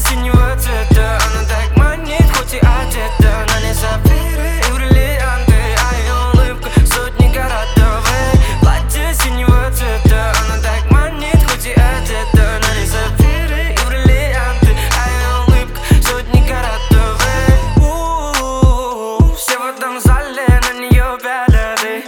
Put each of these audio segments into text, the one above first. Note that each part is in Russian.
синего цвета, она так манит, хоть и одета. На ней сапфиры и бриллианты, а ее улыбка сотни каратов. Платье синего цвета, она так манит, хоть и одета. На ней сапфиры и бриллианты, а ее улыбка сотни каратов. Все в этом зале на нее пялят.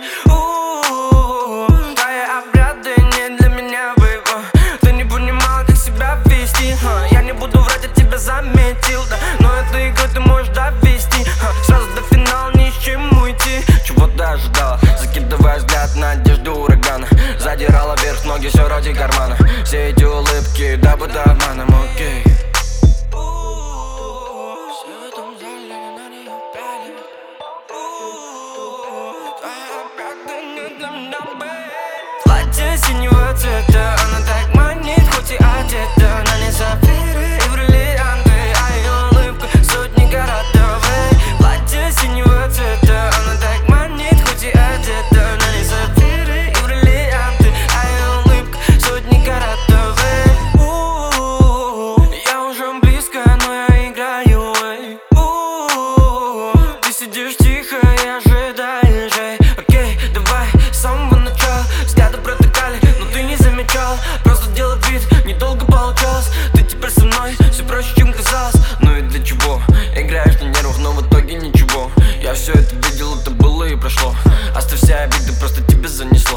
Твои обряды не для меня, бэйб. Ты не понимала, как себя вести. Я не буду врать, я тебя заметил, да. Но эту игру ты можешь довести. Сразу до финала ни с чем уйти. Чего ты ожидала? Закидывая взгляд на одежду урагана. Задирала вверх ноги, все ради кармана. Все эти улыбки, дабы до обманом, окей. Платье синего цвета, она так манит, хоть и одета. На ней сапфиры и бриллианты, а ее улыбка сотни каратов. Платье синего цвета, она так манит, хоть и одета. На ней сапфиры и бриллианты, а ее улыбка сотни каратов. Я уже близко, но я играю. Ты сидишь тихо и ожидаешь. Окей, давай с самого начала. Взгляды протыкали, но ты не замечал. Просто делай вид, недолго получалось. Ты теперь со мной, все проще, чем казалось. Ну и для чего? Играешь на нервах, но в итоге ничего. Я все это видел, это было и прошло. Оставь все обиды, просто тебя занесло.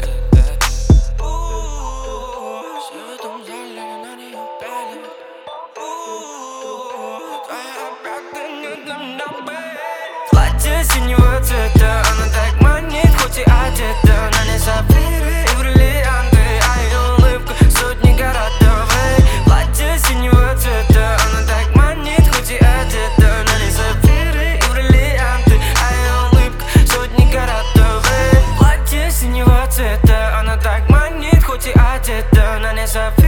Все в этом зале на нее пялят. Платье синего цвета, она так манит, хоть и одета. На ней сапфиры и бриллианты, а ее улыбка сотни каратов. Платье синего цвета, она так манит, хоть и одета. На ней сапфиры и бриллианты, а ее улыбка сотни каратов. Платье синего цвета, она так манит, хоть и одета. На ней сапфиры